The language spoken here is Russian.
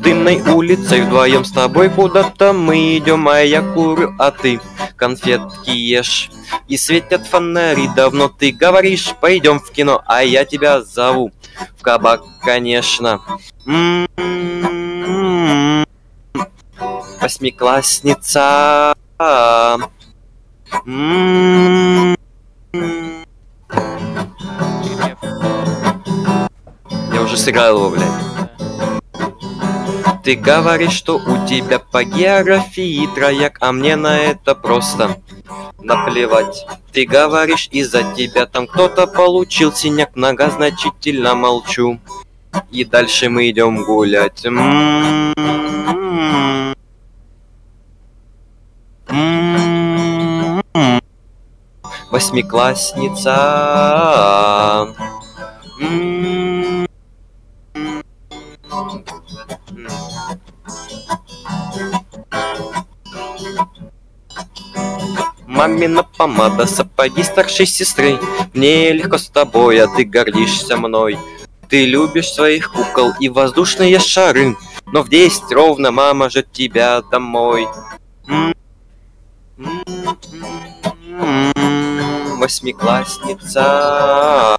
пустынной улицей вдвоем с тобой куда-то мы идем, а я курю, а ты конфетки ешь. И светят фонари, давно ты говоришь, пойдем в кино, а я тебя зову в кабак, конечно. Восьмиклассница. Я уже сыграл его, блядь. Ты говоришь, что у тебя по географии трояк, а мне на это просто наплевать. Ты говоришь, из-за тебя там кто-то получил синяк, многозначительно молчу. И дальше мы идем гулять. Восьмиклассница. Мамина помада, сапоги старшей сестры. Мне легко с тобой, а ты гордишься мной. Ты любишь своих кукол и воздушные шары, но в 10 ровно мама ждет тебя домой. Восьмиклассница.